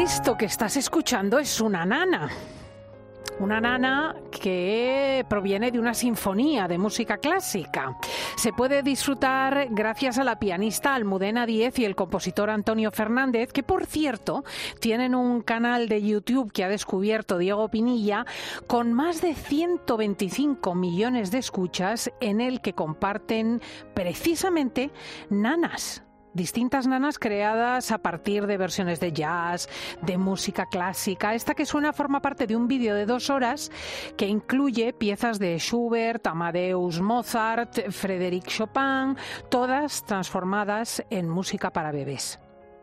Esto que estás escuchando es una nana. Una nana que proviene de una sinfonía de música clásica. Se puede disfrutar gracias a la pianista Almudena Díez y el compositor Antonio Fernández, que por cierto tienen un canal de YouTube que ha descubierto Diego Pinilla con más de 125 millones de escuchas, en el que comparten precisamente nanas. Distintas nanas creadas a partir de versiones de jazz, de música clásica. Esta que suena forma parte de un vídeo de 2 horas que incluye piezas de Schubert, Amadeus Mozart, Frédéric Chopin, todas transformadas en música para bebés.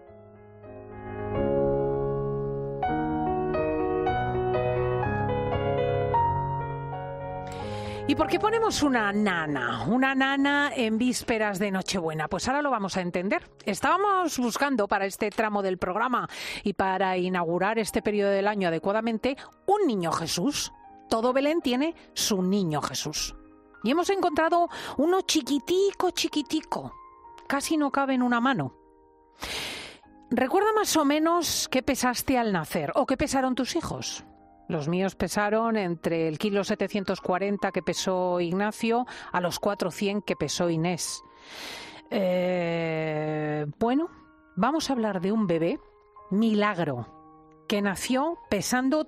¿Y por qué ponemos una nana en vísperas de Nochebuena? Pues ahora lo vamos a entender. Estábamos buscando para este tramo del programa y para inaugurar este periodo del año adecuadamente un niño Jesús. Todo Belén tiene su niño Jesús. Y hemos encontrado uno chiquitico. Casi no cabe en una mano. ¿Recuerda más o menos qué pesaste al nacer o qué pesaron tus hijos? Los míos pesaron entre el kilo 740 que pesó Ignacio a los 400 que pesó Inés. Bueno, vamos a hablar de un bebé, Milagro, que nació pesando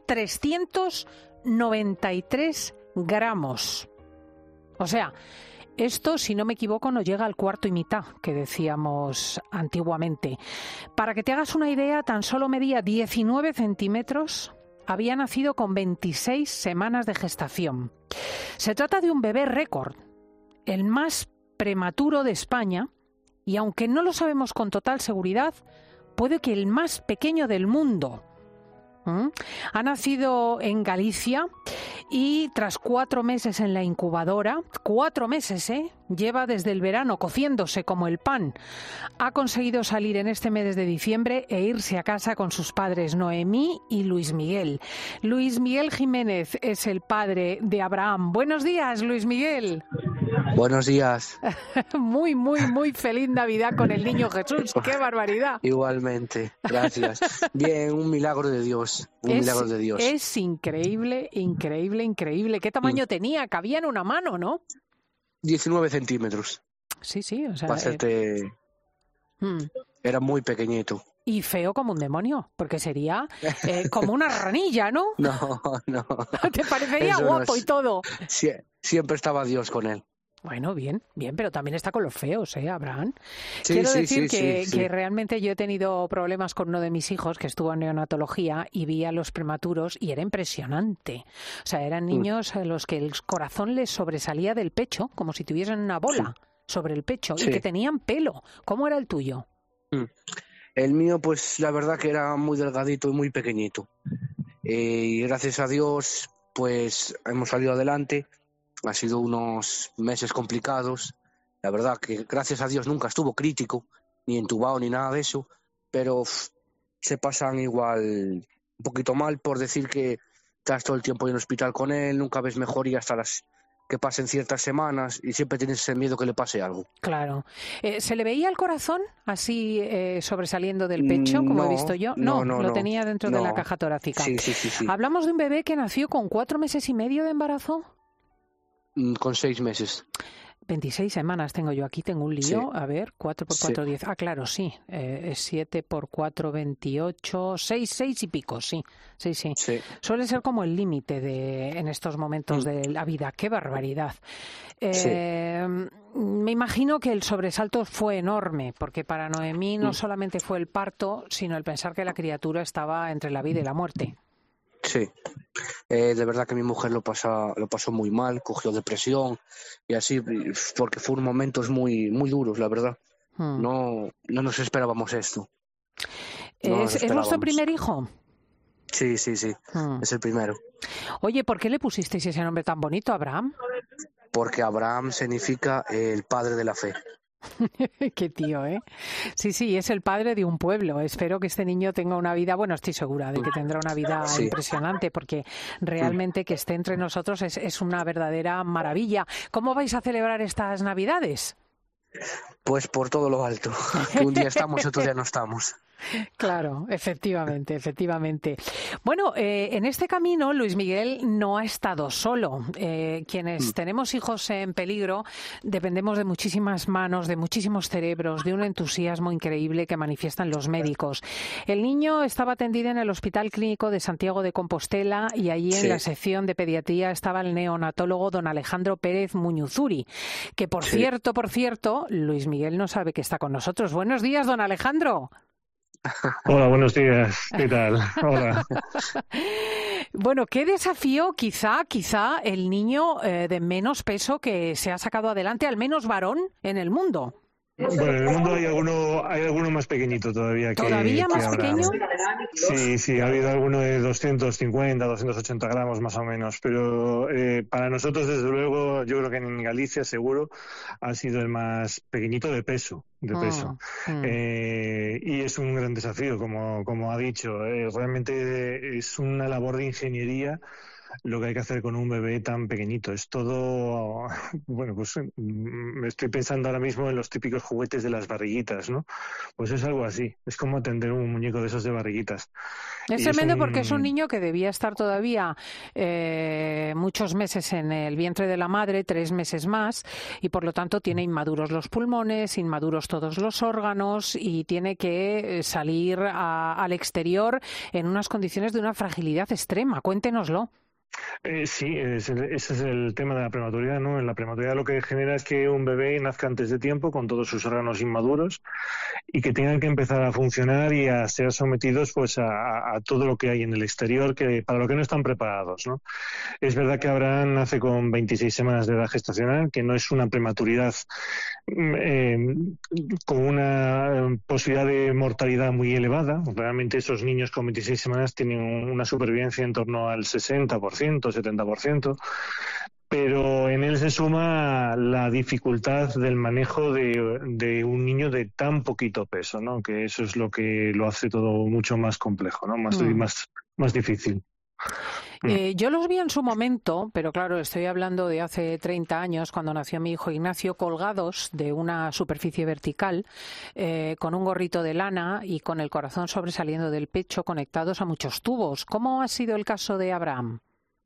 393 gramos. O sea, esto, si no me equivoco, no llega al 1/4 y mitad, que decíamos antiguamente. Para que te hagas una idea, tan solo medía 19 centímetros. Había nacido con 26 semanas de gestación. Se trata de un bebé récord, el más prematuro de España, y aunque no lo sabemos con total seguridad, puede que el más pequeño del mundo. Ha nacido en Galicia y tras 4 meses en la incubadora, 4 meses, lleva desde el verano cociéndose como el pan. Ha conseguido salir en este mes de diciembre e irse a casa con sus padres Noemí y Luis Miguel. Luis Miguel Jiménez es el padre de Abraham. Buenos días, Luis Miguel. Buenos días. Muy feliz Navidad con el niño Jesús. ¡Qué barbaridad! Igualmente, gracias. Bien, un milagro de Dios. Milagro de Dios. Es increíble. ¿Qué tamaño tenía? Cabía en una mano, ¿no? 19 centímetros. Sí, o sea... Era muy pequeñito. Y feo como un demonio, porque sería como una ranilla, ¿no? No. ¿Te parecería Eso guapo y todo? Siempre estaba Dios con él. Bueno, bien, pero también está con los feos, Abraham? Sí, Quiero sí, decir sí, que realmente yo he tenido problemas con uno de mis hijos que estuvo en neonatología y vi a los prematuros y era impresionante. O sea, eran niños a los que el corazón les sobresalía del pecho, como si tuviesen una bola sobre el pecho y que tenían pelo. ¿Cómo era el tuyo? El mío, pues la verdad que era muy delgadito y muy pequeñito. Y gracias a Dios, pues hemos salido adelante. Ha sido unos meses complicados. La verdad que gracias a Dios nunca estuvo crítico, ni entubado ni nada de eso, pero se pasan igual un poquito mal por decir que estás todo el tiempo en el hospital con él, nunca ves mejoría hasta las que pasen ciertas semanas y siempre tienes ese miedo que le pase algo. Claro. ¿Se le veía el corazón así sobresaliendo del pecho, como he visto yo? No, lo tenía dentro de la caja torácica. Sí. Hablamos de un bebé que nació con 4 meses y medio de embarazo. Con 6 meses. 26 semanas tengo yo aquí, tengo un lío. Sí. A ver, 4 por 4, 10. Ah, claro, sí. 7 por 4, 28. 6 y pico, sí. Suele ser como el límite en estos momentos de la vida. ¡Qué barbaridad! Me imagino que el sobresalto fue enorme, porque para Noemí no solamente fue el parto, sino el pensar que la criatura estaba entre la vida y la muerte. Sí, de verdad que mi mujer lo pasó muy mal, cogió depresión y así, porque fueron momentos muy duros, la verdad. No nos esperábamos esto. ¿Es vuestro primer hijo? Sí, es el primero. Oye, ¿por qué le pusisteis ese nombre tan bonito, Abraham? Porque Abraham significa el padre de la fe. Qué tío, ¿eh? Sí, es el padre de un pueblo. Espero que este niño tenga una vida, bueno, estoy segura de que tendrá una vida impresionante, porque realmente que esté entre nosotros es una verdadera maravilla. ¿Cómo vais a celebrar estas Navidades? Pues por todo lo alto, que un día estamos y otro día no estamos. Claro, efectivamente, efectivamente. Bueno, en este camino Luis Miguel no ha estado solo. Quienes tenemos hijos en peligro dependemos de muchísimas manos, de muchísimos cerebros, de un entusiasmo increíble que manifiestan los médicos. El niño estaba atendido en el Hospital Clínico de Santiago de Compostela y allí en la sección de pediatría estaba el neonatólogo don Alejandro Pérez Muñuzuri, que por cierto, Luis Miguel no sabe que está con nosotros. Buenos días, don Alejandro. Hola, buenos días. ¿Qué tal? Hola. Bueno, ¿qué desafío quizá el niño de menos peso que se ha sacado adelante, al menos varón, en el mundo? Bueno, en el mundo hay alguno más pequeñito todavía. ¿Todavía más pequeño? Sí, ha habido alguno de 250, 280 gramos más o menos, pero para nosotros, desde luego, yo creo que en Galicia seguro ha sido el más pequeñito de peso. Y es un gran desafío, como ha dicho. Realmente es una labor de ingeniería lo que hay que hacer con un bebé tan pequeñito. Es todo, bueno, pues me estoy pensando ahora mismo en los típicos juguetes de las barriguitas, ¿no? Pues es algo así, es como atender un muñeco de esos de barriguitas. Es tremendo porque es un niño que debía estar todavía muchos meses en el vientre de la madre, 3 meses más, y por lo tanto tiene inmaduros los pulmones, inmaduros todos los órganos y tiene que salir al exterior en unas condiciones de una fragilidad extrema. Cuéntenoslo. Sí, ese es el tema de la prematuridad, ¿no? En la prematuridad lo que genera es que un bebé nazca antes de tiempo con todos sus órganos inmaduros y que tengan que empezar a funcionar y a ser sometidos pues a todo lo que hay en el exterior, que para lo que no están preparados, ¿no? Es verdad que Abraham nace con 26 semanas de edad gestacional, que no es una prematuridad con una posibilidad de mortalidad muy elevada. Realmente esos niños con 26 semanas tienen una supervivencia en torno al 60%, 70%, pero en él se suma la dificultad del manejo de un niño de tan poquito peso, ¿no? Que eso es lo que lo hace todo mucho más complejo, ¿no? Más difícil. Yo los vi en su momento, pero claro, estoy hablando de hace 30 años, cuando nació mi hijo Ignacio, colgados de una superficie vertical, con un gorrito de lana y con el corazón sobresaliendo del pecho, conectados a muchos tubos. ¿Cómo ha sido el caso de Abraham?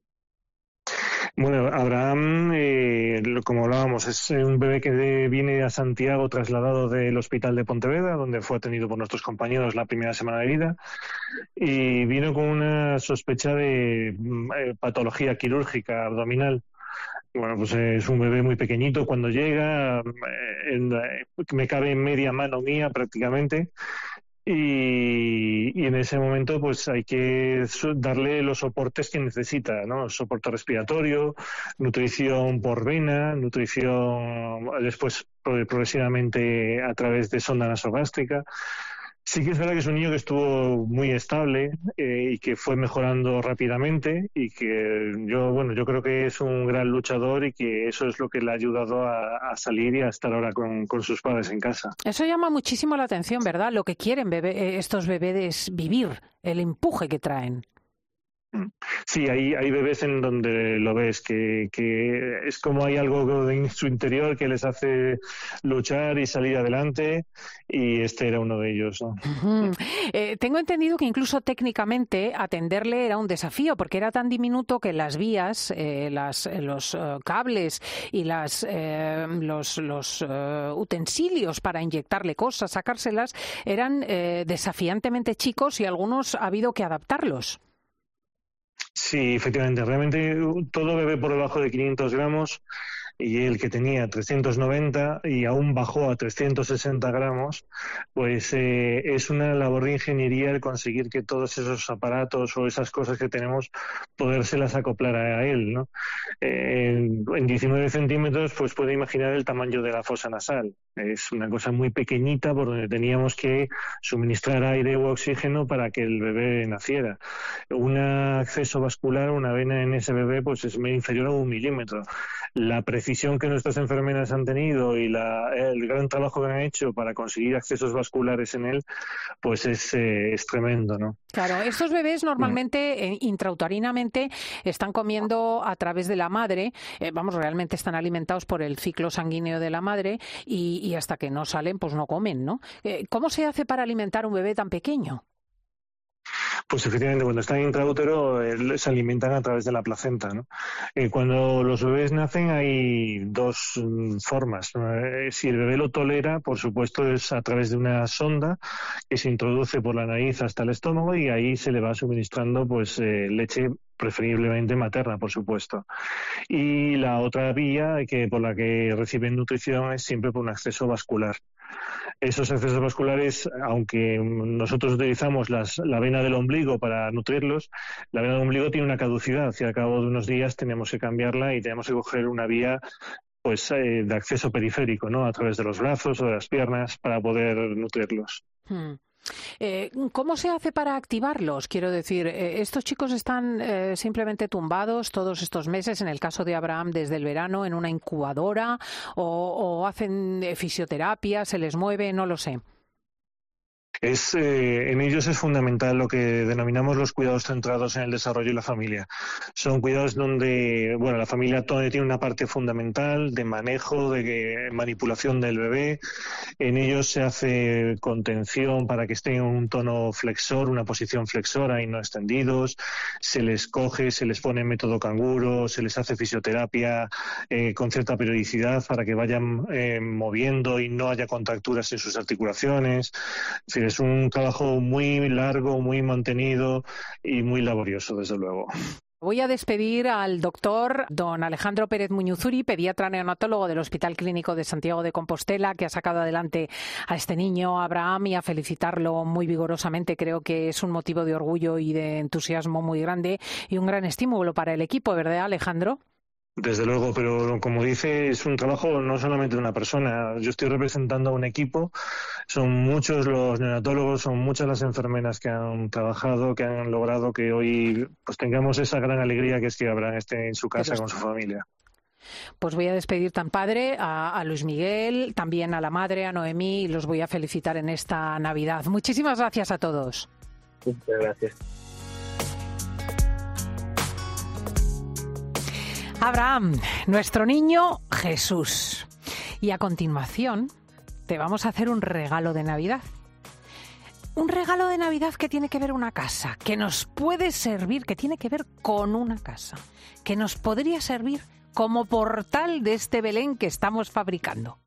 Bueno, Abraham, como hablábamos, es un bebé que viene a Santiago trasladado del hospital de Pontevedra, donde fue atendido por nuestros compañeros la primera semana de vida, y vino con una sospecha de patología quirúrgica abdominal. Bueno, pues es un bebé muy pequeñito cuando llega, me cabe en media mano mía prácticamente. Y en ese momento pues hay que darle los soportes que necesita, ¿no? Soporte respiratorio, nutrición por vena, nutrición después progresivamente a través de sonda nasogástrica. Sí que es verdad que es un niño que estuvo muy estable y que fue mejorando rápidamente y que yo creo que es un gran luchador y que eso es lo que le ha ayudado a salir y a estar ahora con sus padres en casa. Eso llama muchísimo la atención, ¿verdad? Lo que quieren estos bebés es vivir, el empuje que traen. Sí, hay bebés en donde lo ves, que es como hay algo en su interior que les hace luchar y salir adelante, y este era uno de ellos, ¿no? Tengo entendido que incluso técnicamente atenderle era un desafío, porque era tan diminuto que las vías, los cables y los utensilios para inyectarle cosas, sacárselas, eran desafiantemente chicos y algunos ha habido que adaptarlos. Sí, efectivamente. Realmente todo bebé por debajo de 500 gramos y el que tenía 390 y aún bajó a 360 gramos, pues es una labor de ingeniería el conseguir que todos esos aparatos o esas cosas que tenemos, podérselas acoplar a él, ¿no? En 19 centímetros, pues puede imaginar el tamaño de la fosa nasal. Es una cosa muy pequeñita por donde teníamos que suministrar aire u oxígeno para que el bebé naciera. Un acceso vascular, una vena en ese bebé, pues es inferior a 1 milímetro. la precisión que nuestras enfermeras han tenido y el gran trabajo que han hecho para conseguir accesos vasculares en él, pues es tremendo, ¿no? Claro, estos bebés normalmente intrauterinamente están comiendo a través de la madre, realmente están alimentados por el ciclo sanguíneo de la madre y hasta que no salen pues no comen, ¿no? ¿Cómo se hace para alimentar a un bebé tan pequeño? Pues efectivamente, cuando están intraútero se alimentan a través de la placenta, ¿no? Cuando los bebés nacen hay dos formas, ¿no? Si el bebé lo tolera, por supuesto, es a través de una sonda que se introduce por la nariz hasta el estómago y ahí se le va suministrando pues leche preferiblemente materna, por supuesto. Y la otra vía por la que reciben nutrición es siempre por un acceso vascular. Esos accesos vasculares, aunque nosotros utilizamos la vena del ombligo para nutrirlos, la vena del ombligo tiene una caducidad y al cabo de unos días tenemos que cambiarla y tenemos que coger una vía pues de acceso periférico, ¿no? A través de los brazos o de las piernas para poder nutrirlos. ¿Cómo se hace para activarlos? Quiero decir, estos chicos están simplemente tumbados todos estos meses, en el caso de Abraham desde el verano, en una incubadora o hacen fisioterapia, se les mueve, no lo sé. En ellos es fundamental lo que denominamos los cuidados centrados en el desarrollo de la familia. Son cuidados donde, la familia tiene una parte fundamental de manejo, de manipulación del bebé. En ellos se hace contención para que estén en un tono flexor, una posición flexora y no extendidos. Se les coge, se les pone método canguro, se les hace fisioterapia con cierta periodicidad para que vayan moviendo y no haya contracturas en sus articulaciones. Es decir, es un trabajo muy largo, muy mantenido y muy laborioso, desde luego. Voy a despedir al doctor don Alejandro Pérez Muñuzuri, pediatra neonatólogo del Hospital Clínico de Santiago de Compostela, que ha sacado adelante a este niño, Abraham, y a felicitarlo muy vigorosamente. Creo que es un motivo de orgullo y de entusiasmo muy grande y un gran estímulo para el equipo, ¿verdad, Alejandro? Desde luego, pero como dice, es un trabajo no solamente de una persona. Yo estoy representando a un equipo, son muchos los neonatólogos, son muchas las enfermeras que han trabajado, que han logrado que hoy pues tengamos esa gran alegría que es que Abraham esté en su casa con su familia. Pues voy a despedir tan padre a Luis Miguel, también a la madre, a Noemí, y los voy a felicitar en esta Navidad. Muchísimas gracias a todos. Muchas gracias. Abraham, nuestro niño Jesús. Y a continuación te vamos a hacer un regalo de Navidad. Un regalo de Navidad que tiene que ver una casa, que nos puede servir, que tiene que ver con una casa, que nos podría servir como portal de este Belén que estamos fabricando.